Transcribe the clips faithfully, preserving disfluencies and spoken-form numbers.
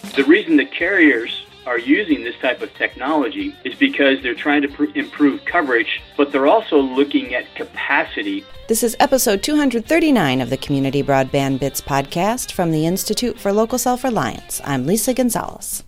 The reason the carriers are using this type of technology is because they're trying to pr- improve coverage, but they're also looking at capacity. This is episode two hundred thirty-nine of the Community Broadband Bits podcast from the Institute for Local Self-Reliance. I'm Lisa Gonzalez.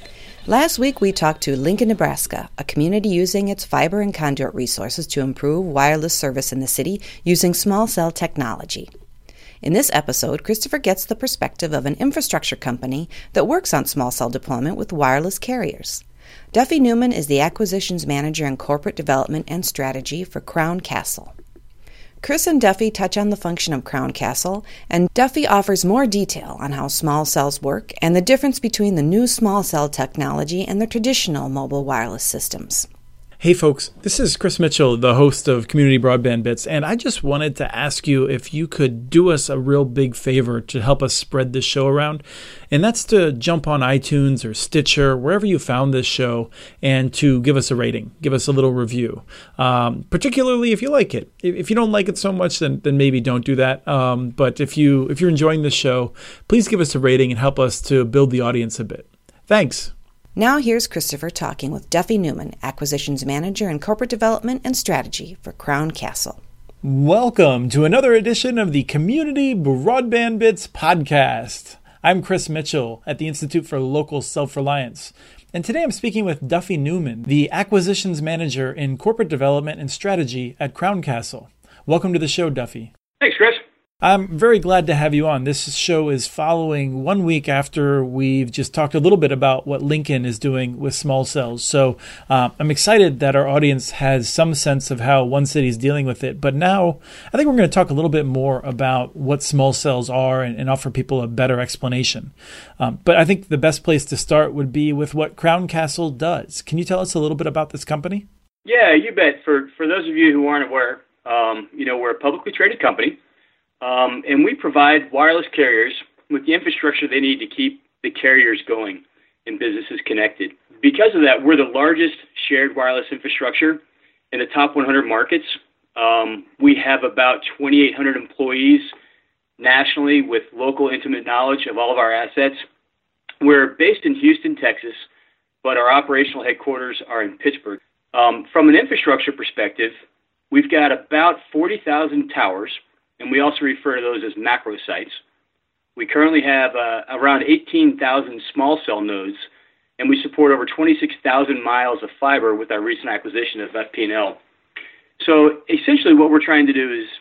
Last week we talked to Lincoln, Nebraska, a community using its fiber and conduit resources to improve wireless service in the city using small cell technology. In this episode, Christopher gets the perspective of an infrastructure company that works on small cell deployment with wireless carriers. Duffy Newman is the Acquisitions Manager in Corporate Development and Strategy for Crown Castle. Chris and Duffy touch on the function of Crown Castle, and Duffy offers more detail on how small cells work and the difference between the new small cell technology and the traditional mobile wireless systems. Hey folks, this is Chris Mitchell, the host of Community Broadband Bits, and I just wanted to ask you if you could do us a real big favor to help us spread this show around, and that's to jump on iTunes or Stitcher, wherever you found this show, and to give us a rating, give us a little review, um, particularly if you like it. If you don't like it so much, then, then maybe don't do that, um, but if, you, if you're enjoying this show, please give us a rating and help us to build the audience a bit. Thanks. Now here's Christopher talking with Duffy Newman, Acquisitions Manager in Corporate Development and Strategy for Crown Castle. Welcome to another edition of the Community Broadband Bits podcast. I'm Chris Mitchell at the Institute for Local Self-Reliance. And today I'm speaking with Duffy Newman, the Acquisitions Manager in Corporate Development and Strategy at Crown Castle. Welcome to the show, Duffy. Thanks, Chris. I'm very glad to have you on. This show is following one week after we've just talked a little bit about what Lincoln is doing with small cells. So uh, I'm excited that our audience has some sense of how one city is dealing with it. But now I think we're going to talk a little bit more about what small cells are and, and offer people a better explanation. Um, but I think the best place to start would be with what Crown Castle does. Can you tell us a little bit about this company? Yeah, you bet. For, for those of you who aren't aware, um, you know, we're a publicly traded company. Um, and we provide wireless carriers with the infrastructure they need to keep the carriers going and businesses connected. Because of that, we're the largest shared wireless infrastructure in the top one hundred markets. Um, we have about twenty-eight hundred employees nationally with local intimate knowledge of all of our assets. We're based in Houston, Texas, but our operational headquarters are in Pittsburgh. Um, from an infrastructure perspective, we've got about forty thousand towers, and we also refer to those as macro sites. We currently have uh, around eighteen thousand small cell nodes, and we support over twenty-six thousand miles of fiber with our recent acquisition of F P and L. So essentially what we're trying to do is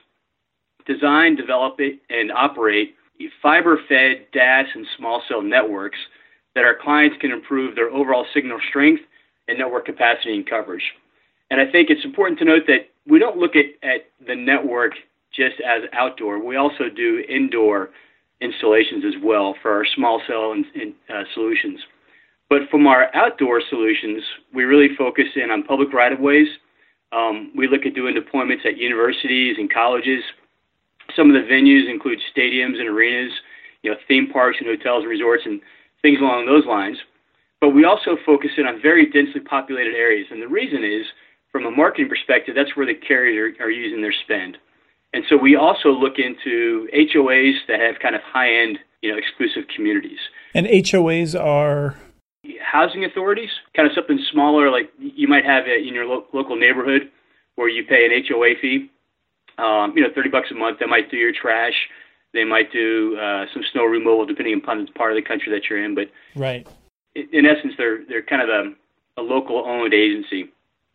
design, develop it, and operate fiber-fed D A S and small cell networks that our clients can improve their overall signal strength and network capacity and coverage. And I think it's important to note that we don't look at, at the network just as outdoor. We also do indoor installations as well for our small cell and, and, uh, solutions. But from our outdoor solutions, we really focus in on public right-of-ways. Um, we look at doing deployments at universities and colleges. Some of the venues include stadiums and arenas, you know, theme parks and hotels and resorts and things along those lines. But we also focus in on very densely populated areas. And the reason is, from a marketing perspective, that's where the carriers are, are using their spend. And so we also look into H O As that have kind of high-end, you know, exclusive communities. And H O As are? Housing authorities, kind of something smaller, like you might have it in your lo- local neighborhood where you pay an H O A fee, um, you know, thirty bucks a month. They might do your trash. They might do uh, some snow removal, depending upon the part of the country that you're in. But right. in essence, they're they're kind of a, a local-owned agency.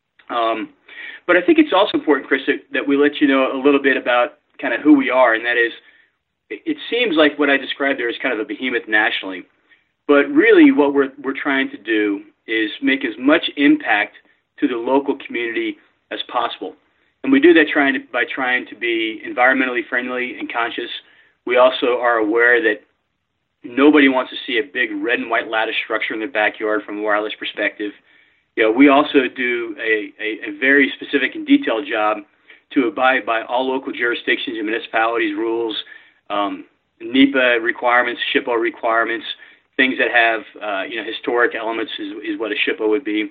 Um, but I think it's also important, Chris, that, that we let you know a little bit about kind of who we are, and that is, it seems like what I described there is kind of a behemoth nationally, but really what we're we're trying to do is make as much impact to the local community as possible, and we do that trying to, by trying to be environmentally friendly and conscious. We also are aware that nobody wants to see a big red and white lattice structure in their backyard from a wireless perspective. You know, we also do a, a, a very specific and detailed job to abide by all local jurisdictions and municipalities' rules, um, NEPA requirements, SHPO requirements, things that have uh, you know historic elements is, is what a SHPO would be.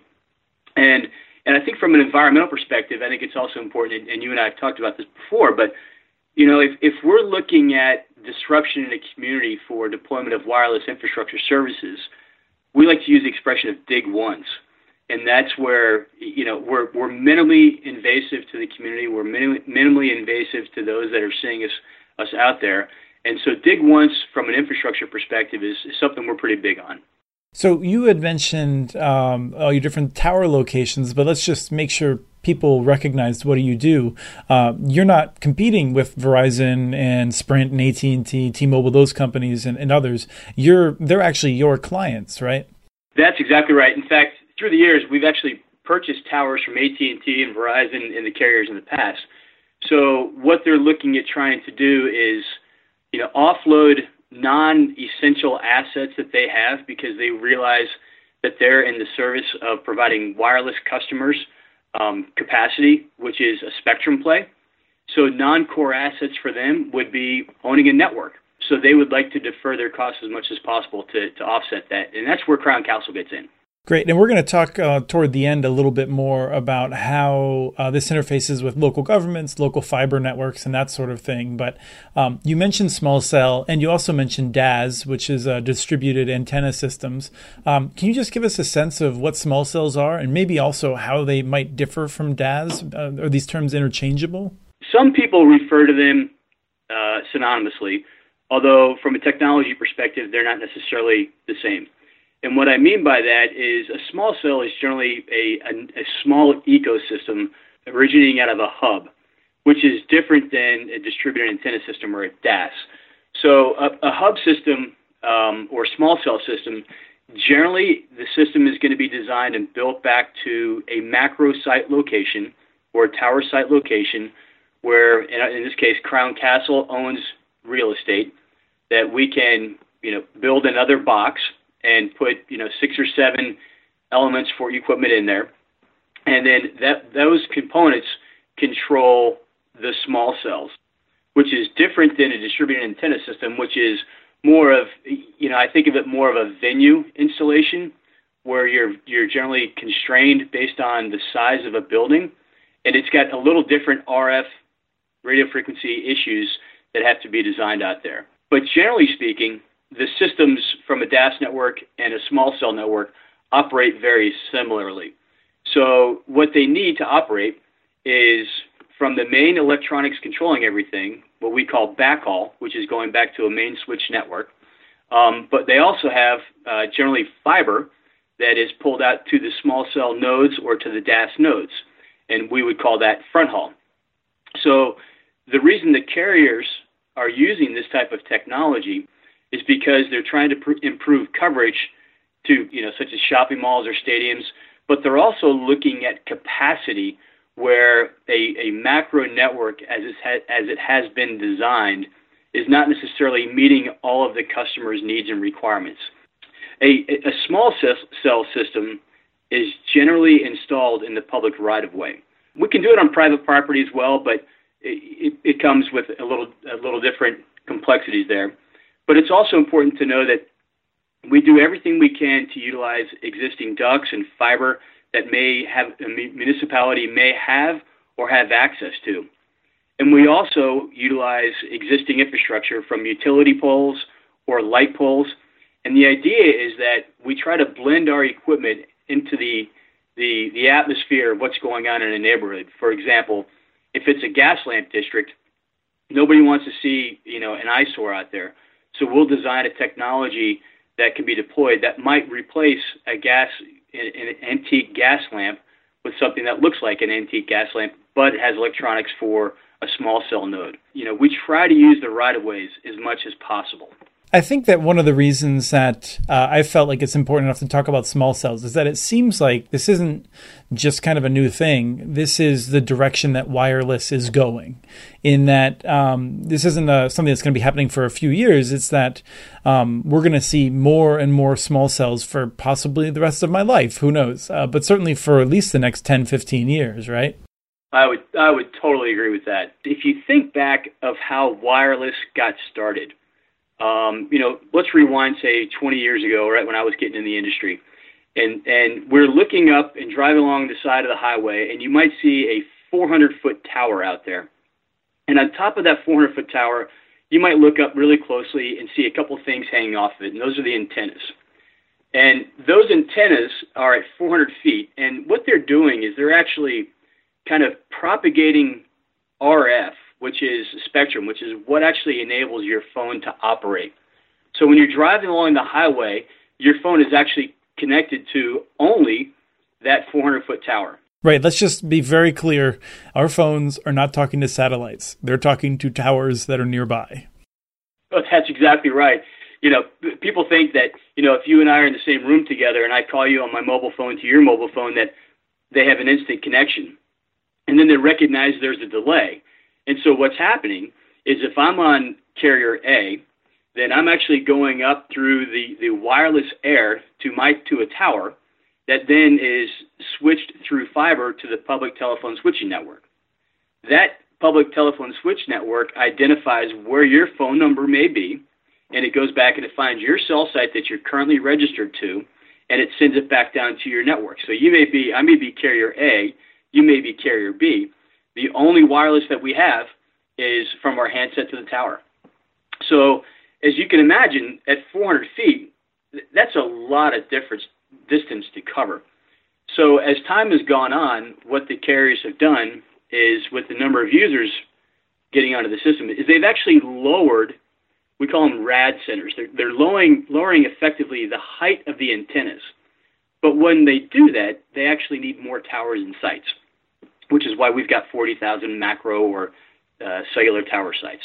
And and I think from an environmental perspective, I think it's also important, and you and I have talked about this before, but you know, if, if we're looking at disruption in a community for deployment of wireless infrastructure services, we like to use the expression of dig once. And that's where, you know, we're we're minimally invasive to the community. We're minimally, minimally invasive to those that are seeing us us out there. And so dig once from an infrastructure perspective is, is something we're pretty big on. So you had mentioned um, all your different tower locations, but let's just make sure people recognize what do you do. Uh, you're not competing with Verizon and Sprint and A T and T, T-Mobile, those companies and, and others. You're they're actually your clients, right? That's exactly right. In fact, through the years, we've actually purchased towers from A T and T and Verizon and the carriers in the past. So what they're looking at trying to do is, you know, offload non-essential assets that they have because they realize that they're in the service of providing wireless customers um, capacity, which is a spectrum play. So non-core assets for them would be owning a network. So they would like to defer their costs as much as possible to, to offset that. And that's where Crown Castle gets in. Great. And we're going to talk uh, toward the end a little bit more about how uh, this interfaces with local governments, local fiber networks, and that sort of thing. But um, you mentioned small cell, and you also mentioned D A S, which is uh, distributed antenna systems. Um, can you just give us a sense of what small cells are and maybe also how they might differ from D A S? Uh, are these terms interchangeable? Some people refer to them uh, synonymously, although from a technology perspective, they're not necessarily the same. And what I mean by that is a small cell is generally a, a, a small ecosystem originating out of a hub, which is different than a distributed antenna system or a D A S. So a, a hub system um, or small cell system, generally the system is going to be designed and built back to a macro site location or a tower site location where, in, in this case, Crown Castle owns real estate that we can, you know, build another box and put, you know, six or seven elements for equipment in there. And then that those components control the small cells, which is different than a distributed antenna system, which is more of, you know, I think of it more of a venue installation where you're you're generally constrained based on the size of a building. And it's got a little different R F radio frequency issues that have to be designed out there. But generally speaking, the systems from a D A S network and a small cell network operate very similarly. So what they need to operate is from the main electronics controlling everything, what we call backhaul, which is going back to a main switch network. Um, but they also have uh, generally fiber that is pulled out to the small cell nodes or to the D A S nodes, and we would call that front haul. So the reason the carriers are using this type of technology is because they're trying to pr- improve coverage to, you know, such as shopping malls or stadiums, but they're also looking at capacity where a, a macro network, as it, ha- as it has been designed, is not necessarily meeting all of the customer's needs and requirements. A, a small cell system is generally installed in the public right-of-way. We can do it on private property as well, but it, it comes with a little a little different complexities there. But it's also important to know that we do everything we can to utilize existing ducts and fiber that may have a municipality may have or have access to. And we also utilize existing infrastructure from utility poles or light poles. And the idea is that we try to blend our equipment into the the, the atmosphere of what's going on in a neighborhood. For example, if it's a gas lamp district, nobody wants to see, you know, an eyesore out there. So we'll design a technology that can be deployed that might replace a gas, an antique gas lamp with something that looks like an antique gas lamp, but has electronics for a small cell node. You know, we try to use the right-of-ways as much as possible. I think that one of the reasons that uh, I felt like it's important enough to talk about small cells is that it seems like this isn't just kind of a new thing. This is the direction that wireless is going, in that um, this isn't a, something that's going to be happening for a few years. It's that um, we're going to see more and more small cells for possibly the rest of my life. Who knows? Uh, but certainly for at least the next ten, fifteen years, right? I would, I would totally agree with that. If you think back of how wireless got started, Um, you know, let's rewind, say, twenty years ago, right, when I was getting in the industry. And and we're looking up and driving along the side of the highway, and you might see a four hundred foot tower out there. And on top of that four hundred foot tower, you might look up really closely and see a couple things hanging off of it, and those are the antennas. And those antennas are at four hundred feet. And what they're doing is they're actually kind of propagating R F, which is spectrum, which is what actually enables your phone to operate. So when you're driving along the highway, your phone is actually connected to only that four hundred foot tower. Right. Let's just be very clear. Our phones are not talking to satellites. They're talking to towers that are nearby. Oh, that's exactly right. You know, people think that, you know, if you and I are in the same room together and I call you on my mobile phone to your mobile phone, that they have an instant connection. And then they recognize there's a delay. And so what's happening is if I'm on carrier A, then I'm actually going up through the, the wireless air to my to a tower that then is switched through fiber to the public telephone switching network. That public telephone switch network identifies where your phone number may be, and it goes back and it finds your cell site that you're currently registered to, and it sends it back down to your network. So you may be, I may be carrier A, you may be carrier B. The only wireless that we have is from our handset to the tower. So as you can imagine, at four hundred feet, that's a lot of difference, distance to cover. So as time has gone on, what the carriers have done is, with the number of users getting onto the system, is they've actually lowered, we call them rad centers. They're, they're lowering, lowering effectively the height of the antennas. But when they do that, they actually need more towers and sites, which is why we've got forty thousand macro or uh, cellular tower sites.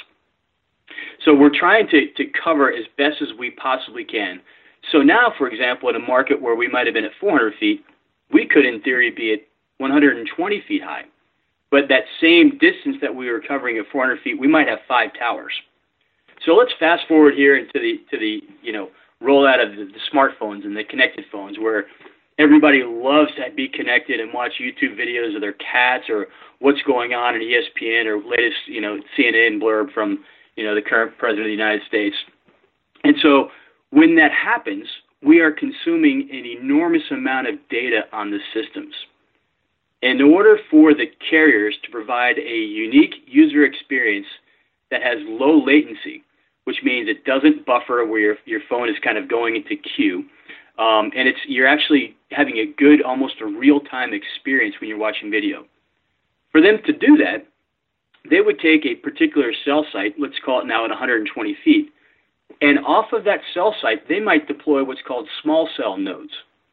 So we're trying to, to cover as best as we possibly can. So now, for example, in a market where we might have been at four hundred feet, we could, in theory, be at one hundred twenty feet high. But that same distance that we were covering at four hundred feet, we might have five towers. So let's fast forward here into the to the you know rollout of the, the smartphones and the connected phones, where everybody loves to be connected and watch YouTube videos of their cats or what's going on in E S P N or latest you know C N N blurb from you know the current president of the United States. And so when that happens, we are consuming an enormous amount of data on the systems. In order for the carriers to provide a unique user experience that has low latency, which means it doesn't buffer where your, your phone is kind of going into queue, um, and it's you're actually having a good, almost a real-time experience when you're watching video. For them to do that, they would take a particular cell site, let's call it now at one hundred twenty feet, and off of that cell site, they might deploy what's called small cell nodes.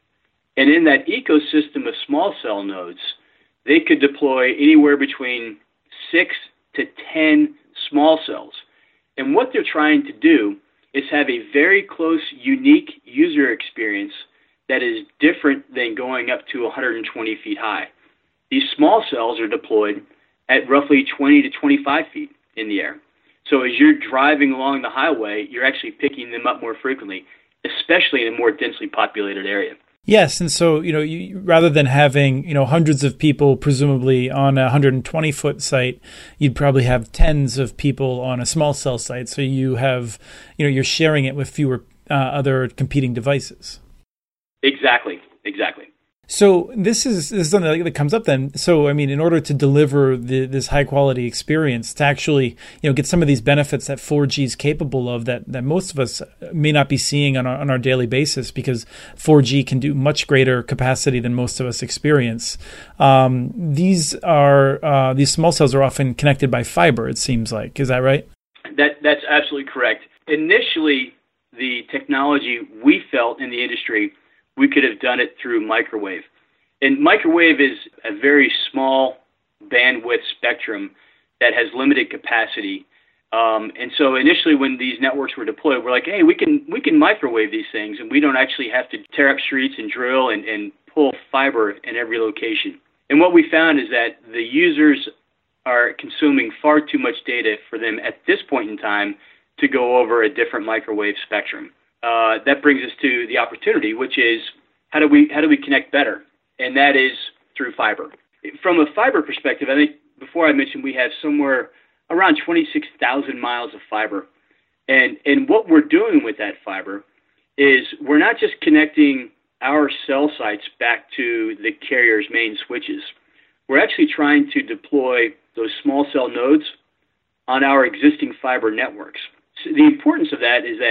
And in that ecosystem of small cell nodes, they could deploy anywhere between six to ten small cells. And what they're trying to do is have a very close, unique user experience that is different than going up to one hundred twenty feet high. These small cells are deployed at roughly twenty to twenty-five feet in the air. So as you're driving along the highway, you're actually picking them up more frequently, especially in a more densely populated area. Yes, and so you know, you, rather than having you know hundreds of people presumably on a one hundred twenty foot site, you'd probably have tens of people on a small cell site. So you have, you know, you're sharing it with fewer uh, other competing devices. Exactly, exactly. So this is, this is something that comes up then. So, I mean, in order to deliver the, this high quality experience, to actually, you know, get some of these benefits that four G is capable of that, that most of us may not be seeing on our, on our daily basis, because four G can do much greater capacity than most of us experience. Um, these are, uh, these small cells are often connected by fiber, it seems like. Is that right? That, that's absolutely correct. Initially, the technology we felt in the industry, we could have done it through microwave. And microwave is a very small bandwidth spectrum that has limited capacity. Um, and so initially when these networks were deployed, we're like, hey, we can we can microwave these things, and we don't actually have to tear up streets and drill and, and pull fiber in every location. And what we found is that the users are consuming far too much data for them at this point in time to go over a different microwave spectrum. Uh, that brings us to the opportunity, which is how do we how do we connect better? And that is through fiber. From a fiber perspective, I think before I mentioned we have somewhere around twenty-six thousand miles of fiber. And, and what we're doing with that fiber is we're not just connecting our cell sites back to the carrier's main switches. We're actually trying to deploy those small cell nodes on our existing fiber networks. So the importance of that is that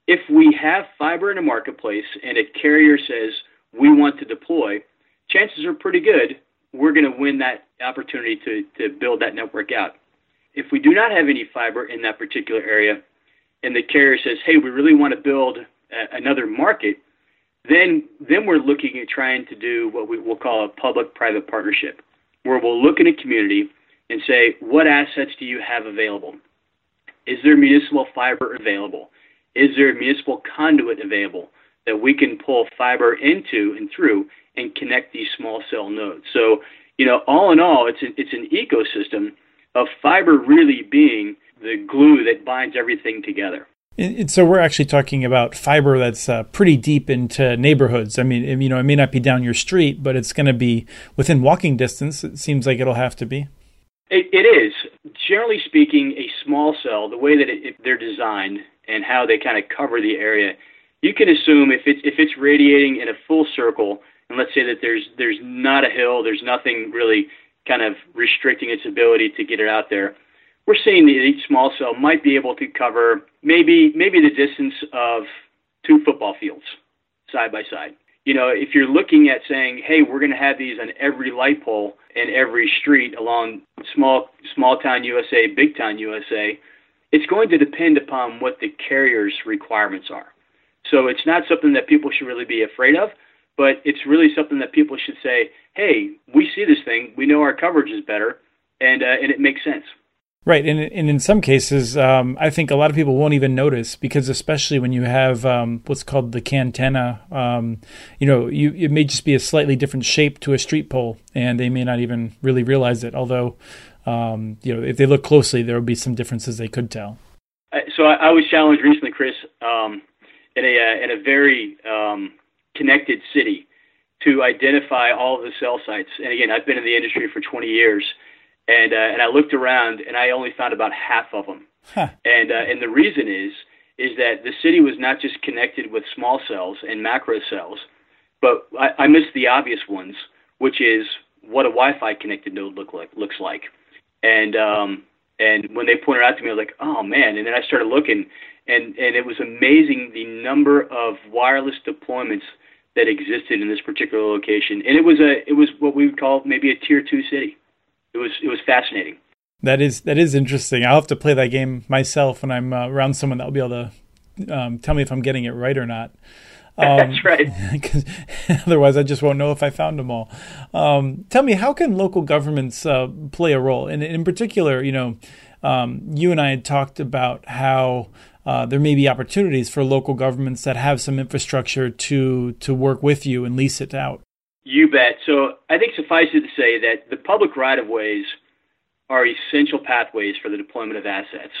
if we have fiber in a marketplace and a carrier says we want to deploy, chances are pretty good we're going to win that opportunity to, to build that network out. If we do not have any fiber in that particular area and the carrier says, hey, we really want to build a, another market, then then we're looking at trying to do what we will call a public-private partnership, where we'll look at a community and say, what assets do you have available? Is there municipal fiber available? Is there municipal conduit available that we can pull fiber into and through and connect these small cell nodes? So, you know, all in all, it's, a, it's an ecosystem of fiber really being the glue that binds everything together. And so we're actually talking about fiber that's uh, pretty deep into neighborhoods. I mean, you know, it may not be down your street, but it's going to be within walking distance. It seems like it'll have to be. It, it is. Generally speaking, a small cell, the way that it, it, they're designed and how they kind of cover the area, you can assume if it's if it's radiating in a full circle, and let's say that there's there's not a hill, there's nothing really kind of restricting its ability to get it out there, we're seeing that each small cell might be able to cover maybe maybe the distance of two football fields side by side. You know, if you're looking at saying, hey, we're going to have these on every light pole and every street along small small town U S A, big town U S A, it's going to depend upon what the carrier's requirements are. So it's not something that people should really be afraid of, but it's really something that people should say, hey, we see this thing, we know our coverage is better, and uh, and it makes sense. Right, and, and in some cases, um, I think a lot of people won't even notice, because especially when you have um, what's called the cantenna, um, you know, you, it may just be a slightly different shape to a street pole, and they may not even really realize it. Although, um, you know, if they look closely, there will be some differences they could tell. So I, I was challenged recently, Chris, um, in a uh, in a very um, connected city to identify all of the cell sites. And again, I've been in the industry for twenty years. And uh, and I looked around, and I only found about half of them. Huh. And uh, and the reason is is that the city was not just connected with small cells and macro cells, but I, I missed the obvious ones, which is what a Wi-Fi connected node look like looks like. And um, and when they pointed out to me, I was like, oh man! And then I started looking, and and it was amazing the number of wireless deployments that existed in this particular location. And it was a it was what we would call maybe a tier two city. It was it was fascinating. That is that is interesting. I'll have to play that game myself when I'm uh, around someone that will be able to um, tell me if I'm getting it right or not. Um, That's right. Because otherwise, I just won't know if I found them all. Um, tell me, how can local governments uh, play a role? And in particular, you know, um, you and I had talked about how uh, there may be opportunities for local governments that have some infrastructure to to work with you and lease it out. You bet. So I think suffice it to say that the public right-of-ways are essential pathways for the deployment of assets.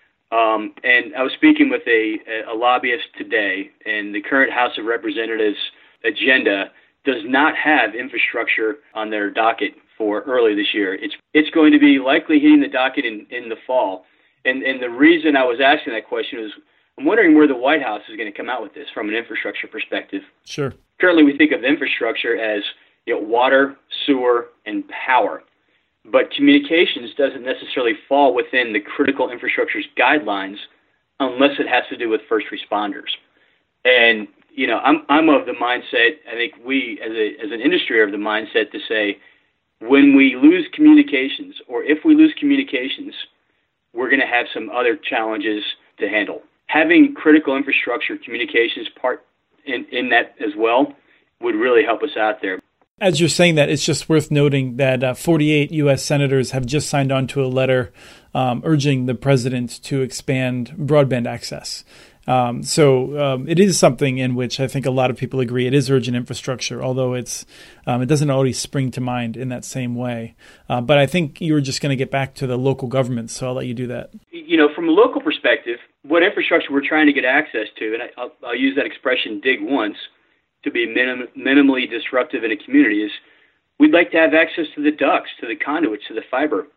Um, and I was speaking with a, a lobbyist today, and the current House of Representatives agenda does not have infrastructure on their docket for early this year. It's it's going to be likely hitting the docket in, in the fall. And and the reason I was asking that question is I'm wondering where the White House is going to come out with this from an infrastructure perspective. Sure. Currently, we think of infrastructure as, you know, water, sewer, and power. But communications doesn't necessarily fall within the critical infrastructure's guidelines unless it has to do with first responders. And, you know, I'm I'm of the mindset, I think we as a as an industry are of the mindset to say, when we lose communications, or if we lose communications, we're going to have some other challenges to handle. Having critical infrastructure communications part in, in that as well would really help us out there. As you're saying that, it's just worth noting that uh, forty-eight U S senators have just signed on to a letter um, urging the president to expand broadband access. Um, so um, it is something in which I think a lot of people agree it is urgent infrastructure, although it's um, it doesn't always spring to mind in that same way. Uh, but I think you were just going to get back to the local governments, so I'll let you do that. You know, from a local perspective, what infrastructure we're trying to get access to, and I, I'll, I'll use that expression, dig once, to be minim- minimally disruptive in a community, is we'd like to have access to the ducts, to the conduits, to the fiber.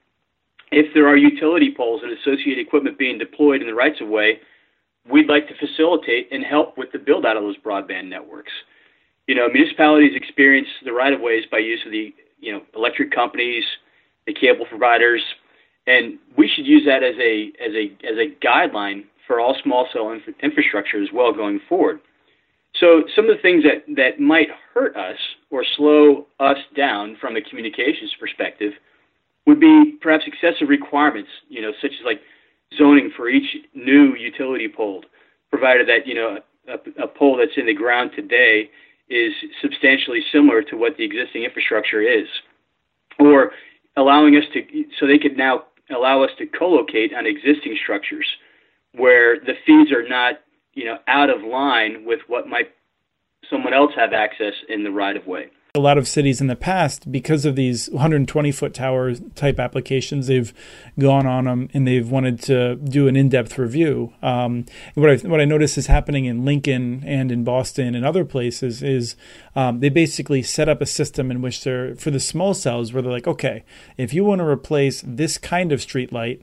If there are utility poles and associated equipment being deployed in the rights of way, we'd like to facilitate and help with the build out of those broadband networks. You know, municipalities experience the right of ways by use of the, you know, electric companies, the cable providers, and we should use that as a as a as a guideline for all small cell inf- infrastructure as well going forward. So some of the things that, that might hurt us or slow us down from a communications perspective would be perhaps excessive requirements, you know, such as like zoning for each new utility pole, provided that, you know, a, a pole that's in the ground today is substantially similar to what the existing infrastructure is, or allowing us to, so they could now allow us to co-locate on existing structures where the feeds are not, you know, out of line with what might someone else have access in the right-of-way. A lot of cities in the past, because of these one hundred twenty foot tower type applications, they've gone on them and they've wanted to do an in-depth review. Um, what I what I notice is happening in Lincoln and in Boston and other places is um, they basically set up a system in which they're, for the small cells, where they're like, okay, if you want to replace this kind of street light,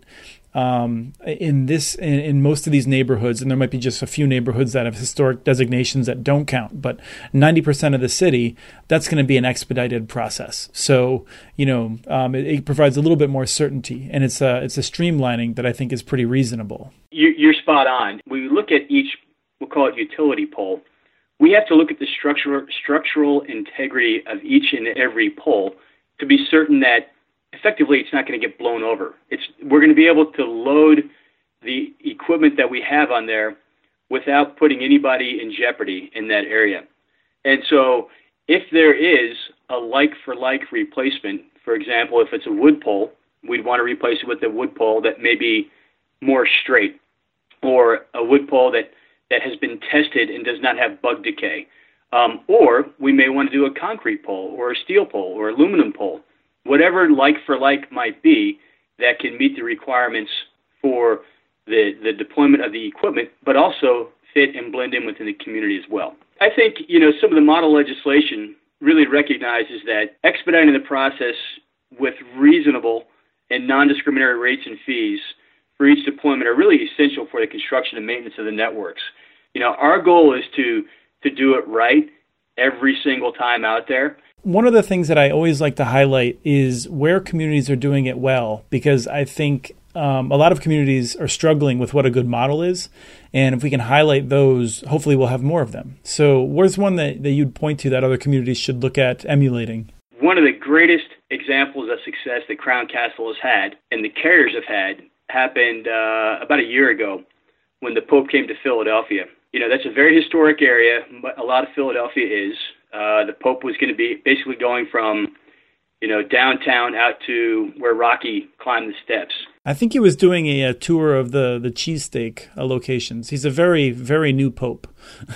Um, in this, in, in most of these neighborhoods, and there might be just a few neighborhoods that have historic designations that don't count, but ninety percent of the city, that's going to be an expedited process. So, you know, um, it, it provides a little bit more certainty, and it's a, it's a streamlining that I think is pretty reasonable. You, you're spot on. When we look at each, we'll call it utility pole, we have to look at the structural, structural integrity of each and every pole to be certain that effectively it's not going to get blown over. It's we're going to be able to load the equipment that we have on there without putting anybody in jeopardy in that area. And so if there is a like-for-like replacement, for example, if it's a wood pole, we'd want to replace it with a wood pole that may be more straight, or a wood pole that, that has been tested and does not have bug decay. Um, or we may want to do a concrete pole or a steel pole or aluminum pole. Whatever like-for-like might be that can meet the requirements for the, the deployment of the equipment, but also fit and blend in within the community as well. I think, you know, some of the model legislation really recognizes that expediting the process with reasonable and non-discriminatory rates and fees for each deployment are really essential for the construction and maintenance of the networks. You know, our goal is to, to do it right every single time out there. One of the things that I always like to highlight is where communities are doing it well, because I think um, a lot of communities are struggling with what a good model is. And if we can highlight those, hopefully we'll have more of them. So where's one that, that you'd point to that other communities should look at emulating? One of the greatest examples of success that Crown Castle has had and the carriers have had happened uh, about a year ago when the Pope came to Philadelphia. You know, that's a very historic area. A lot of Philadelphia is. Uh, the Pope was going to be basically going from, you know, downtown out to where Rocky climbed the steps. I think he was doing a, a tour of the, the cheesesteak uh, locations. He's a very, very new Pope.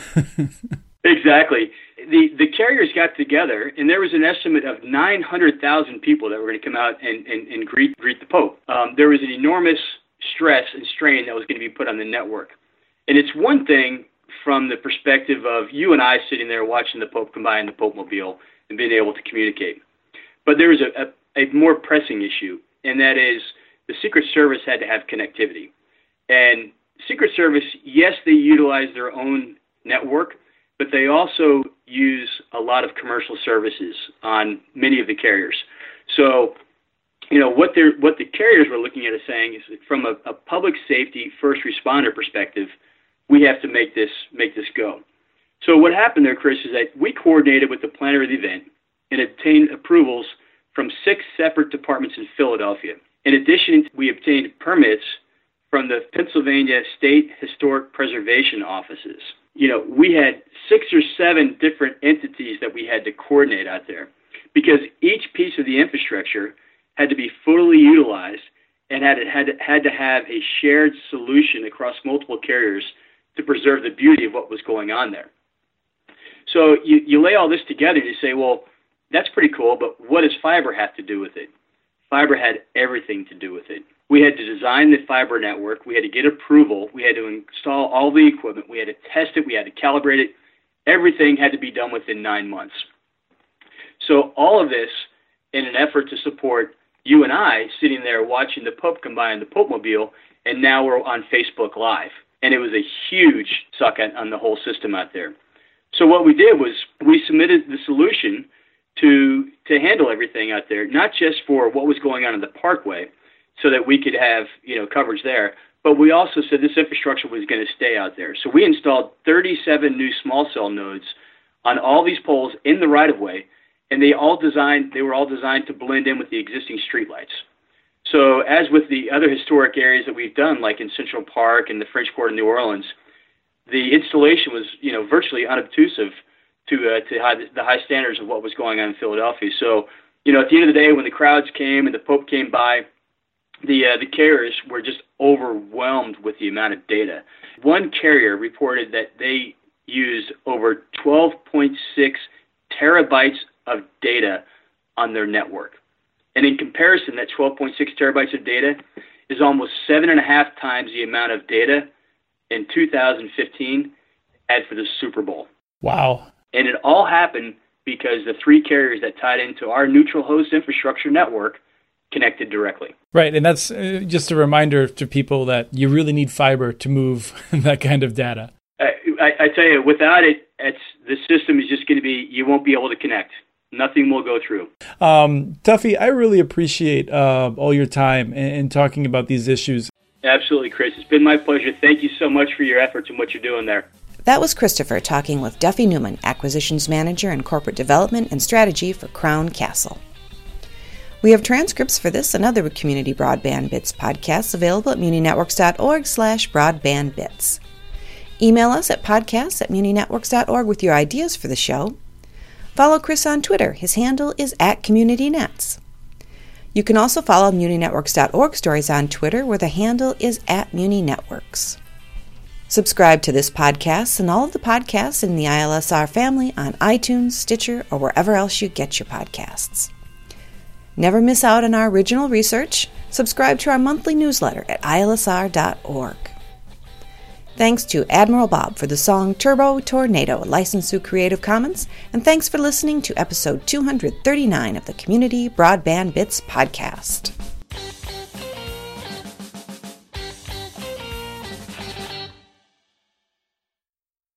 Exactly. The the carriers got together, and there was an estimate of nine hundred thousand people that were going to come out and, and, and greet greet the Pope. Um, there was an enormous stress and strain that was going to be put on the network. And it's one thing from the perspective of you and I sitting there watching the Pope come by in the Pope Mobile and being able to communicate. But there was a, a, a more pressing issue, and that is the Secret Service had to have connectivity. And Secret Service, yes, they utilize their own network, but they also use a lot of commercial services on many of the carriers. So, you know, what they're what the carriers were looking at is saying is from a, a public safety first responder perspective, we have to make this make this go. So what happened there, Chris, is that we coordinated with the planner of the event and obtained approvals from six separate departments in Philadelphia. In addition, we obtained permits from the Pennsylvania State Historic Preservation offices. You know, we had six or seven different entities that we had to coordinate out there because each piece of the infrastructure had to be fully utilized and had, had, to, had to have a shared solution across multiple carriers to preserve the beauty of what was going on there. So you, you lay all this together and you say, well, that's pretty cool, but what does fiber have to do with it? Fiber had everything to do with it. We had to design the fiber network. We had to get approval. We had to install all the equipment. We had to test it. We had to calibrate it. Everything had to be done within nine months. So all of this in an effort to support you and I sitting there watching the Pope come by in the Pope Mobile, and now we're on Facebook Live. And it was a huge suck on, on the whole system out there. So what we did was we submitted the solution to to handle everything out there, not just for what was going on in the Parkway, so that we could have, you know, coverage there, but we also said this infrastructure was going to stay out there. So we installed thirty-seven new small cell nodes on all these poles in the right-of-way, and they all designed, they were all designed to blend in with the existing streetlights. So as with the other historic areas that we've done, like in Central Park and the French Quarter in New Orleans, the installation was, you know, virtually unobtrusive to uh, to high, the high standards of what was going on in Philadelphia. So, you know, at the end of the day, when the crowds came and the Pope came by, the uh, the carriers were just overwhelmed with the amount of data. One carrier reported that they used over twelve point six terabytes of data on their network. And in comparison, that twelve point six terabytes of data is almost seven and a half times the amount of data in two thousand fifteen had for the Super Bowl. Wow. And it all happened because the three carriers that tied into our neutral host infrastructure network connected directly. Right, and that's uh, just a reminder to people that you really need fiber to move that kind of data. I, I, I tell you, without it, it's, the system is just going to be, you won't be able to connect. Nothing will go through. Um, Tuffy, I really appreciate uh, all your time in, in talking about these issues. Absolutely, Chris. It's been my pleasure. Thank you so much for your efforts and what you're doing there. That was Christopher talking with Duffy Newman, Acquisitions Manager and Corporate Development and Strategy for Crown Castle. We have transcripts for this and other Community Broadband Bits podcasts available at muninetworks.org slash broadbandbits. Email us at podcasts at muninetworks dot org with your ideas for the show. Follow Chris on Twitter. His handle is at CommunityNets. You can also follow muninetworks dot org stories on Twitter, where the handle is at muninetworks. Subscribe to this podcast and all of the podcasts in the I L S R family on iTunes, Stitcher, or wherever else you get your podcasts. Never miss out on our original research. Subscribe to our monthly newsletter at I L S R dot org. Thanks to Admiral Bob for the song Turbo Tornado, licensed through Creative Commons, and thanks for listening to episode two hundred thirty-nine of the Community Broadband Bits podcast.